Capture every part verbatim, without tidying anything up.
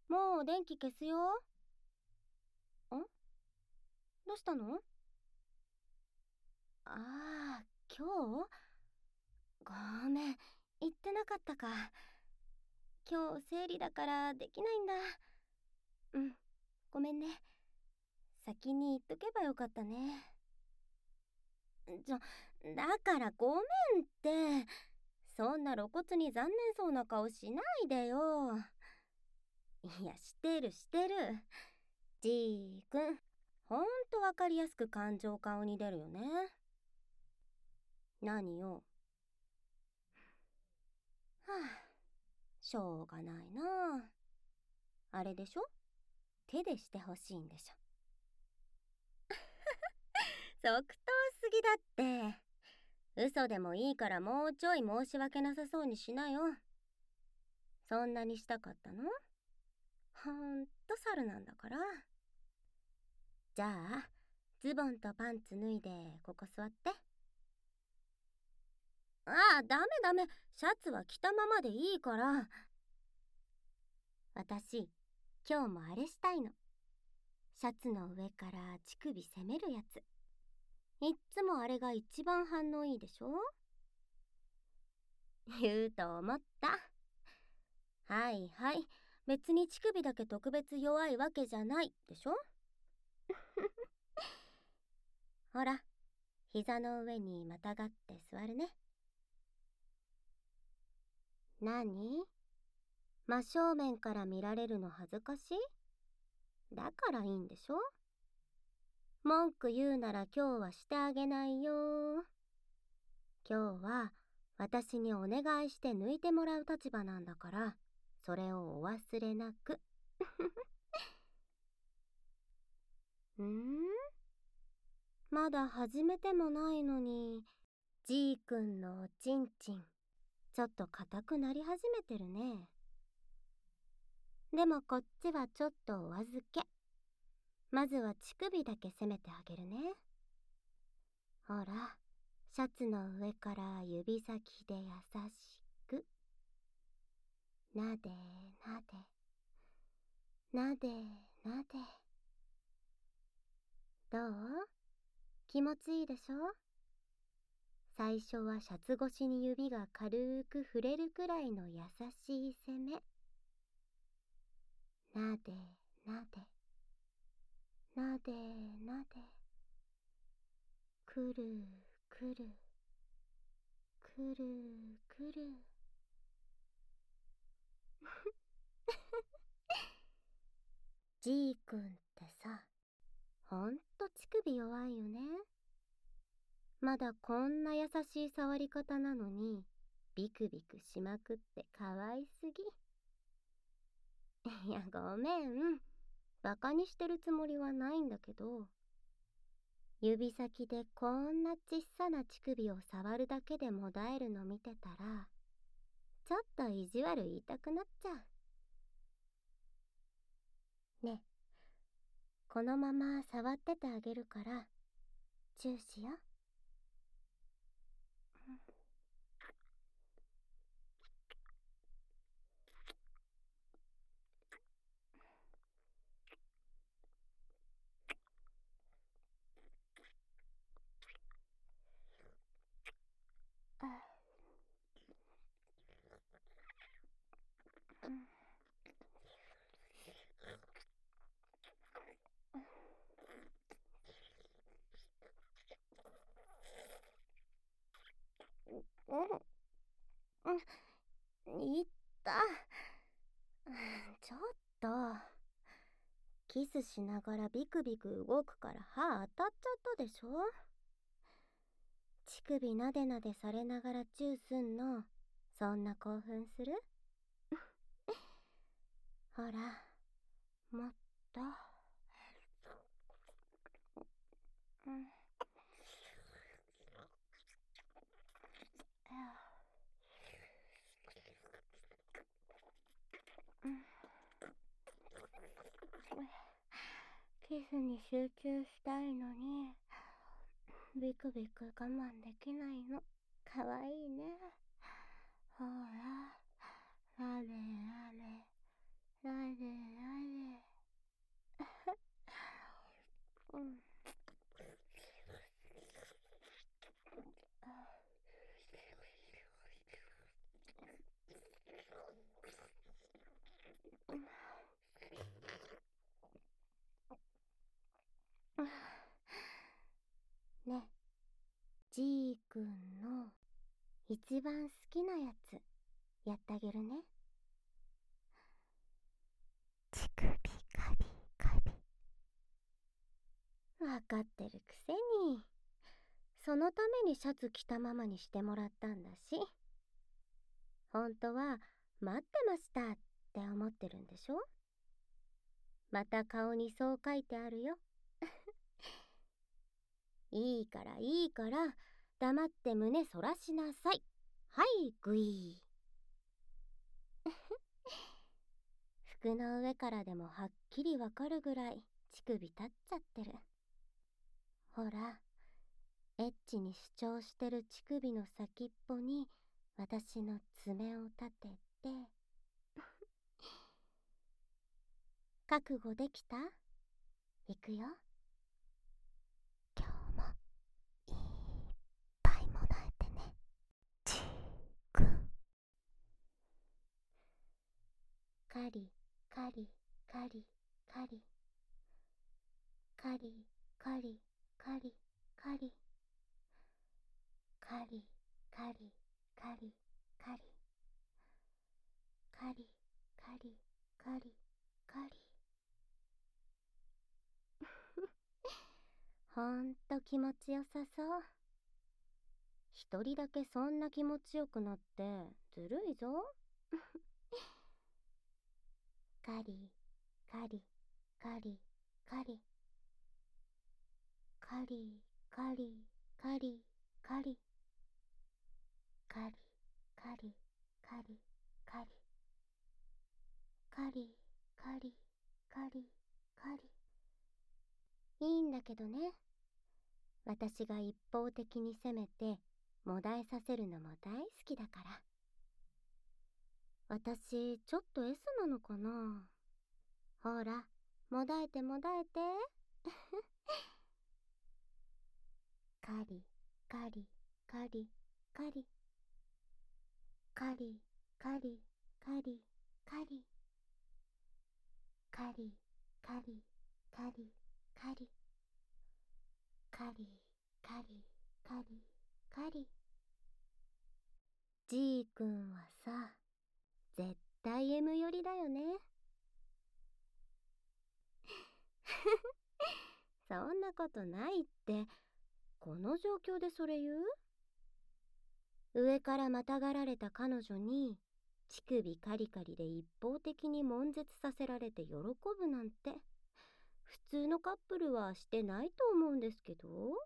もう電気消すよ。ん？どうしたの？ああ、今日？ごめん、言ってなかったか。今日生理だからできないんだ。うん、ごめんね。先に言っとけばよかったね。ちょ、だからごめんって。そんな露骨に残念そうな顔しないでよ。いや、してるしてる。じーくん、ほんとわかりやすく感情顔に出るよね。何よ。はあ、しょうがないな。あれでしょ？手でしてほしいんでしょ。即答すぎだって。嘘でもいいからもうちょい申し訳なさそうにしなよ。そんなにしたかったの？ほんと猿なんだから。じゃあ、ズボンとパンツ脱いでここ座って。ああ、ダメダメ。シャツは着たままでいいから。私、今日もあれしたいの。シャツの上から乳首攻めるやつ。いっつもあれが一番反応いいでしょ？言うと思った。はいはい。別に乳首だけ特別弱いわけじゃないでしょ？ほら、膝の上にまたがって座るね。何？真正面から見られるの恥ずかしい？だからいいんでしょ？文句言うなら今日はしてあげないよ。今日は私にお願いして抜いてもらう立場なんだから、それをお忘れなく。んー？まだ始めてもないのに、じーくんのおちんちん、ちょっと硬くなり始めてるね。でもこっちはちょっとお預け。まずは乳首だけ攻めてあげるね。ほら、シャツの上から指先で優しく。なでなで。なでなで。どう？気持ちいいでしょ？最初はシャツ越しに指が軽く触れるくらいの優しい攻め。なでなで。なでなで。くるくる。くるくる。じーくんってさ、ほんと乳首弱いよね。まだこんな優しい触り方なのに、ビクビクしまくってかわいすぎ。いや、ごめん。バカにしてるつもりはないんだけど、指先でこんなちっさな乳首を触るだけでもだえるの見てたら、ちょっと意地悪言いたくなっちゃう。ね、このまま触っててあげるから、チューしよ。うん、うん、いった。ちょっと。キスしながらビクビク動くから歯当たっちゃったでしょ？乳首なでなでされながらチューすんの、そんな興奮する？ほら、もっと。うん。うん。キスに集中したいのに、ビクビク我慢できないの。かわいいね。ほら、なでなで、なで一番好きなやつやってあげるね。乳首カリカリ。わかってるくせに。そのためにシャツ着たままにしてもらったんだし。本当は待ってましたって思ってるんでしょ。また顔にそう書いてあるよ。いいからいいから黙って胸そらしなさい。はいグイー。服の上からでもはっきりわかるぐらい乳首立っちゃってる。ほら、エッチに主張してる乳首の先っぽに私の爪を立てて。覚悟できた？いくよ。今日もいっぱいもらえてね、ちーくん。カリカリカリカリカリカリカリカリカリカリカリカリカリカリカリカリ。ほんと気持ちよさそう。一人だけそんな気持ちよくなってずるいぞ。カリカリカリカリカリカリカリカリカリカリカリカリカリカリカリカリ。いいんだけどね。私が一方的に攻めてもだえさせるのも大好きだから。私ちょっと S なのかな。ほら、もだえてもだえて。カリカリカリカリカリカリカリカリカリカリカリカリカリカリカリカリ。ジーくんはさ、絶対 エム 寄りだよね。そんなことないって。この状況でそれ言う？上からまたがられた彼女に乳首カリカリで一方的に悶絶させられて喜ぶなんて普通のカップルはしてないと思うんですけど。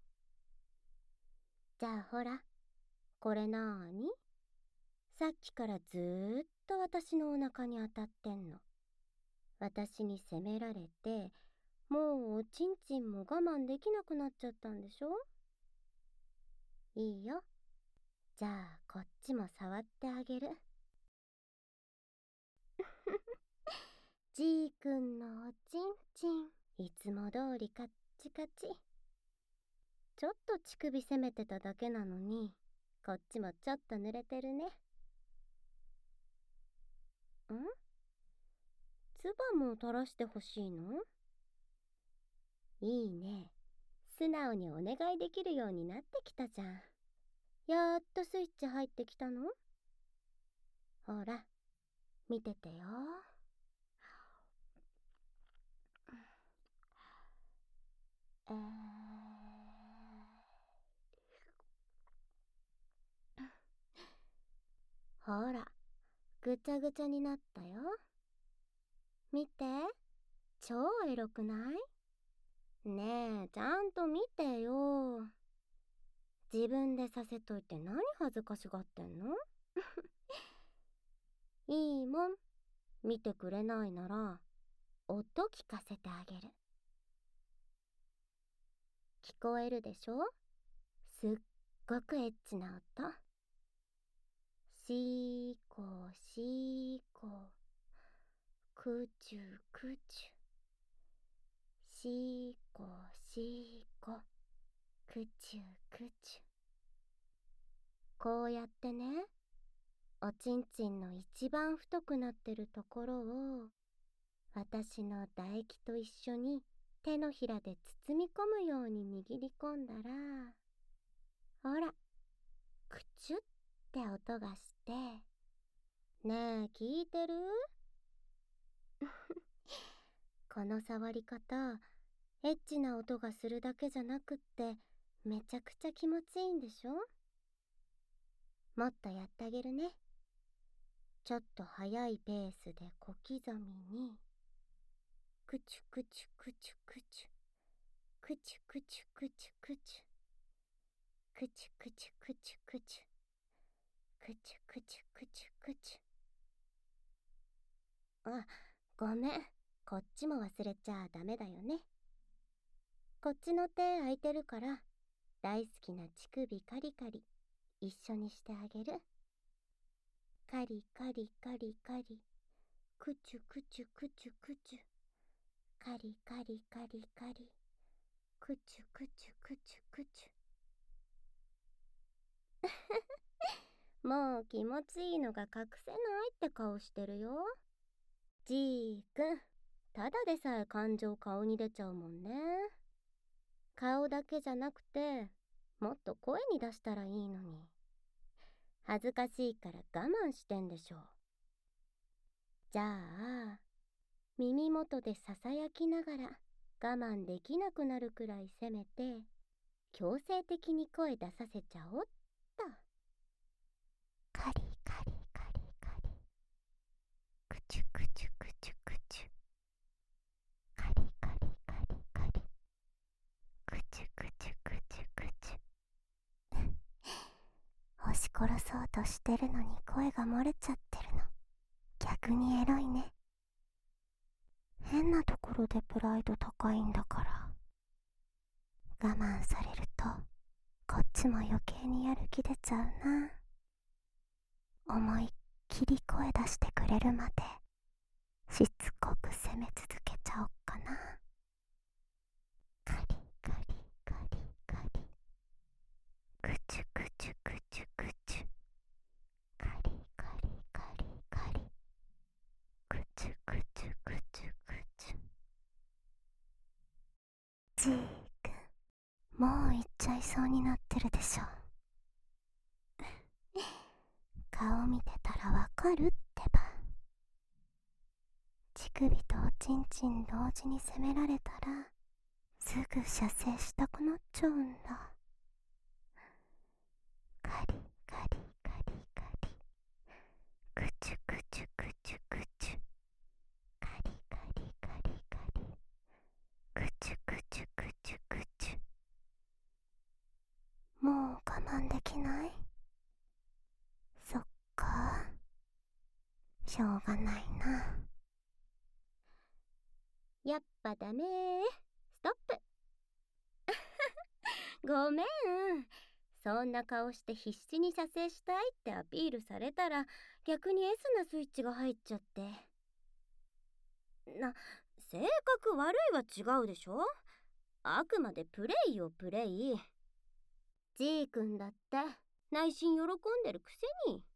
じゃあほら、これなーに？さっきからずーっと私のお腹に当たってんの。私に責められて、もうおちんちんも我慢できなくなっちゃったんでしょ？いいよ。じゃあこっちも触ってあげる。ジーくんのおちんちん、いつも通りカッチカチ。ちょっと乳首攻めてただけなのに、こっちもちょっと濡れてるね。ん？唾も垂らしてほしいの？いいね。素直にお願いできるようになってきたじゃん。やっとスイッチ入ってきたの？ほら、見ててよ。えー、ほら、ぐちゃぐちゃになったよ。見て、超エロくない？ねえ、ちゃんと見てよ。自分でさせといて何恥ずかしがってんの？いいもん。見てくれないなら、音聞かせてあげる。聞こえるでしょ？すっごくエッチな音。シーコーシーコー、クチュクチュ。シーコーシーコー、クチュクチュ。こうやってね、おちんちんの一番太くなってるところを私の唾液と一緒に手のひらで包み込むように握り込んだら、ほら、くちゅっって音がして、ねえ聞いてる？この触り方、エッチな音がするだけじゃなくってめちゃくちゃ気持ちいいんでしょ？もっとやってあげるね。ちょっと速いペースで小刻みに、くちゅくちゅくちゅくちゅ、くちゅくちゅくちゅくちゅ、くちゅくちゅくちゅくちゅ、くちゅくちゅくちゅくちゅ。あ、ごめん、こっちも忘れちゃダメだよね。こっちの手空いてるから、大好きな乳首カリカリ一緒にしてあげる。カリカリカリカリ、くちゅくちゅくちゅくちゅ、カリカリカリカリ、くちゅくちゅくちゅくちゅ。もう気持ちいいのが隠せないって顔してるよ。ジーくん、ただでさえ感情顔に出ちゃうもんね。顔だけじゃなくて、もっと声に出したらいいのに。恥ずかしいから我慢してんでしょ。じゃあ、耳元でささやきながら我慢できなくなるくらいせめて、強制的に声出させちゃおっと。カリカリカリカリ、くちゅくちゅくちゅくちゅ、カリカリカリカリ、くちゅくちゅくちゅくちゅ。押し殺そうとしてるのに声が漏れちゃってるの、逆にエロいね。変なところでプライド高いんだから。我慢されるとこっちも余計にやる気出ちゃうな。思いっきり声出してくれるまでしつこく責め続けちゃおっかな。カリカリカリカリ、くちゅくちゅくちゅくちゅ、カリカリカリカリ、くちゅくちゅくちゅくちゅ。ジーくん、もう行っちゃいそうになってるでしょ。顔見てたらわかるってば。乳首とおちんちん同時に責められたらすぐ射精したくなっちゃうんだ。カリカリカリカリ、くちゅくちゅくちゅくちゅ、カリカリカリカリ、くちゅくちゅくちゅくちゅ。もう我慢できない？そっか、しょうがないな。やっぱダメー。ストップ。ごめん。そんな顔して必死に射精したいってアピールされたら逆に S なスイッチが入っちゃって。な、性格悪いは違うでしょ。あくまでプレイよプレイ。ジーくんだって内心喜んでるくせに。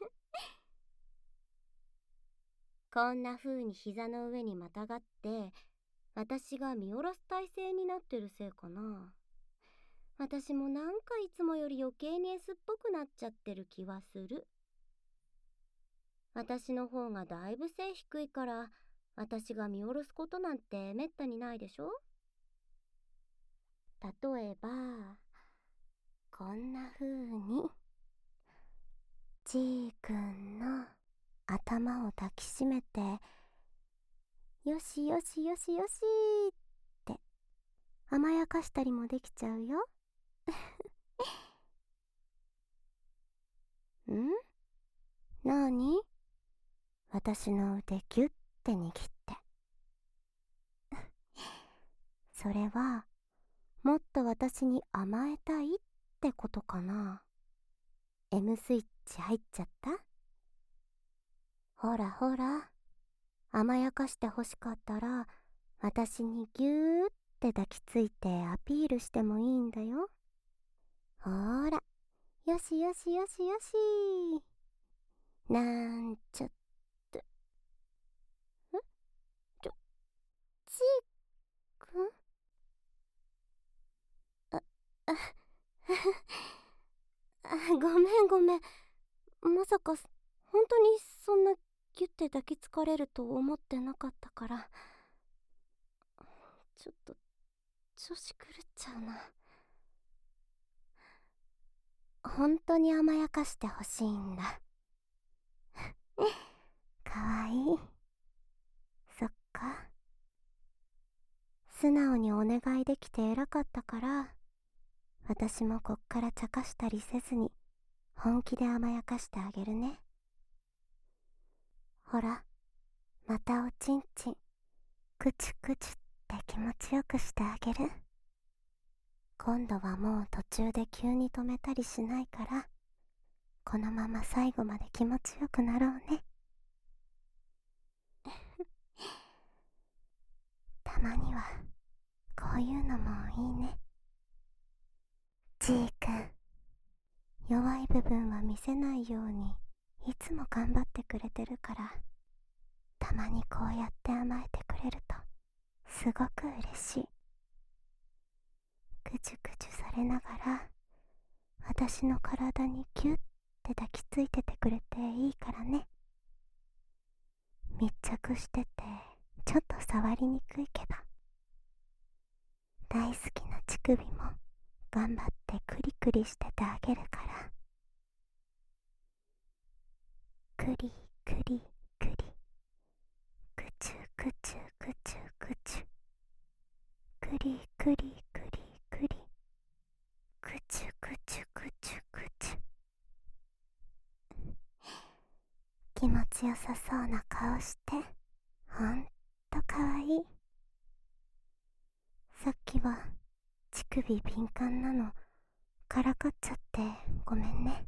こんな風に膝の上にまたがって私が見下ろす体勢になってるせいかな。私もなんかいつもより余計に S っぽくなっちゃってる気はする。私の方がだいぶ背低いから私が見下ろすことなんてめったにないでしょ。例えばこんな風に G くんの頭を抱きしめてよしよしよしよしって甘やかしたりもできちゃうよ。ん？なに？私の腕ギュッて握って。それはもっと私に甘えたいってことかな。 M スイッチ入っちゃった？ほらほら、甘やかしてほしかったら私にギューって抱きついてアピールしてもいいんだよ。ほーら、よしよしよしよし。なんちゃって。ん？ちょ、ちーくん？あ、あ、あ、ごめんごめん。 まさか本当にそんなギュッて抱きつかれると思ってなかったから、ちょっと調子狂っちゃうな。本当に甘やかしてほしいんだ。かわいい。そっか。素直にお願いできて偉かったから、私もこっから茶化したりせずに本気で甘やかしてあげるね。ほら、またおちんちんクチュクチュって気持ちよくしてあげる。今度はもう途中で急に止めたりしないから、このまま最後まで気持ちよくなろうね。たまにはこういうのもいいね。ジーくん、弱い部分は見せないようにいつも頑張ってくれてるから、たまにこうやって甘えてくれるとすごく嬉しい。ぐちゅぐちゅされながら私の体にキュッて抱きついててくれていいからね。密着しててちょっと触りにくいけど、大好きな乳首も頑張ってクリクリしててあげるから。クリクリクリ、クチュクチュクチュクチュ、クリクリクリクリ、クチュクチュクチュクチュ。気持ちよさそうな顔してほんとかわいい。さっきは乳首敏感なのからかっちゃってごめんね。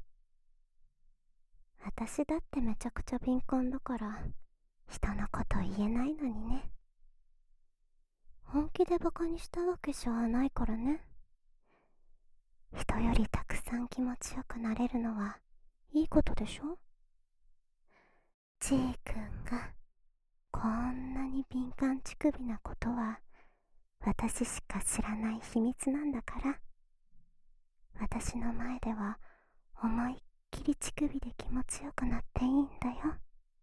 私だってめちゃくちゃ敏感だから人のこと言えないのにね。本気でバカにしたわけじゃないからね。人よりたくさん気持ちよくなれるのはいいことでしょ。ジーくんがこんなに敏感乳首なことは私しか知らない秘密なんだから、私の前では思いっきり乳首で気持ちよくなっていいんだよ。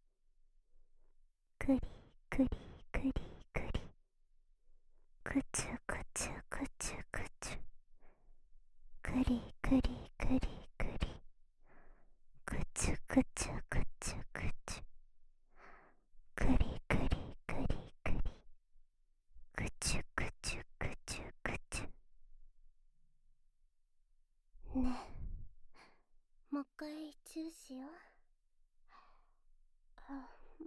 クリクリクリクリ、クチュクチュクチュクチュ、クリクリクリクリ、クチュクチュクチュクチュ、クリクリクリクリ、クチュクチュクチュクチュ。ねえ、もう一回チューしよう。あ、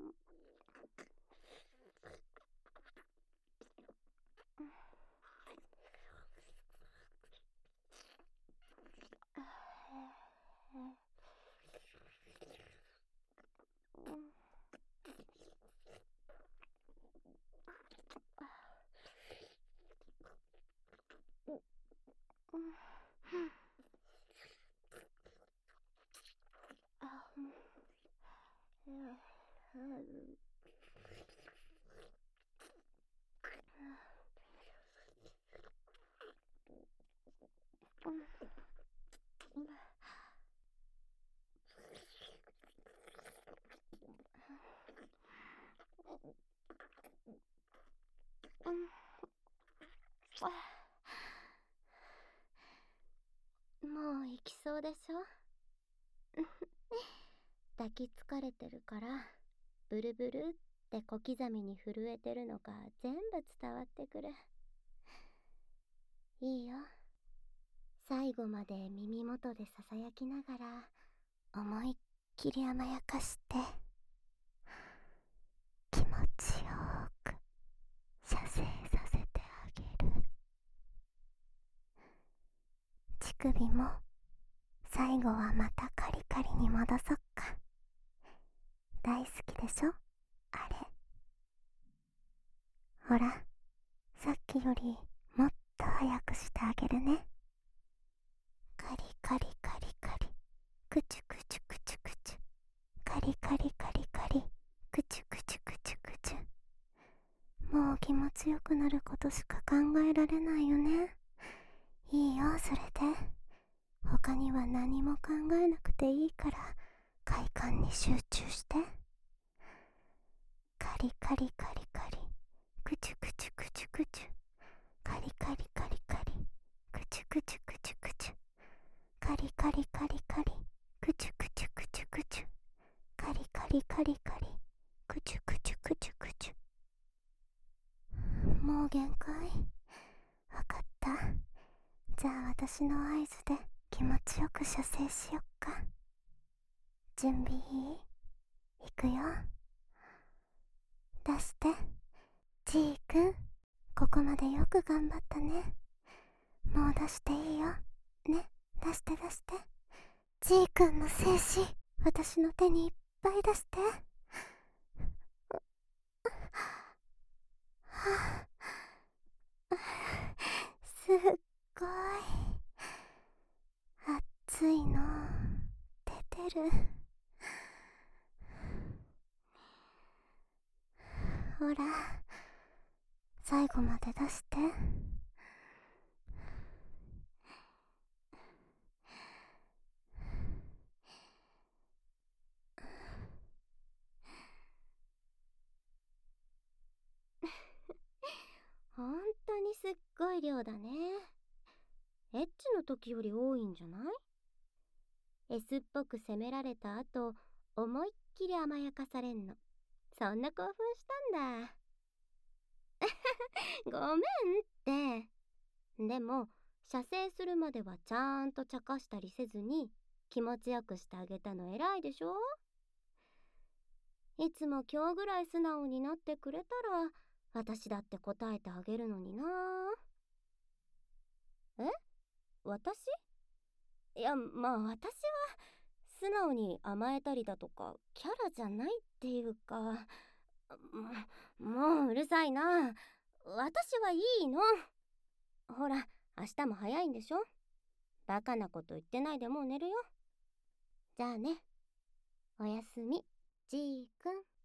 もう行きそうでしょ。抱きつかれてるからブルブルって小刻みに震えてるのが全部伝わってくる。いいよ、最後まで耳元でささやきながら思いっきり甘やかして気持ちよく射精させてあげる。乳首も最後はまたカリカリに戻そっか。大好きでしょあれ。ほら、さっきよりもっと早くしてあげるね。カリカリカリカリ、クチュクチュクチュクチュ、カリカリカリカリ、クチュクチュクチュクチュ。もう気持ちよくなることしか考えられないよね。いいよ、それで。他には何も考えなくていいから快感に集中して。カリカリカリカリ、クチュクチュクチュクチュ、カリカリカリカリ、クチュクチュクチュクチュ、カリカリカリカリ、クチュクチュクチュクチュ、カリカリカリカリ、クチュクチュクチュクチュ。もう限界。わかった。じゃあ私の合図で気持ちよく射精しよっか。準備いい？いくよ。出して。ジーくん、ここまでよく頑張ったね。もう出していいよ。ね、出して出して。ジーくんの精子、私の手にいっぱい出して。はあ、すっごい熱いの出てる。ほら、最後まで出して。ほんとにすっごい量だね。エッチの時より多いんじゃない？ S っぽく責められた後、思いっきり甘やかされんの。そんな興奮したんだ。ごめんって。でも、射精するまではちゃんと茶化したりせずに気持ちよくしてあげたの偉いでしょ？いつも今日ぐらい素直になってくれたら私だって答えてあげるのにな。え？私？いや、まあ私は素直に甘えたりだとかキャラじゃないっていうか、ももううるさいな。私はいいの。ほら、明日も早いんでしょ？バカなこと言ってないでもう寝るよ。じゃあね。おやすみ、ジーくん。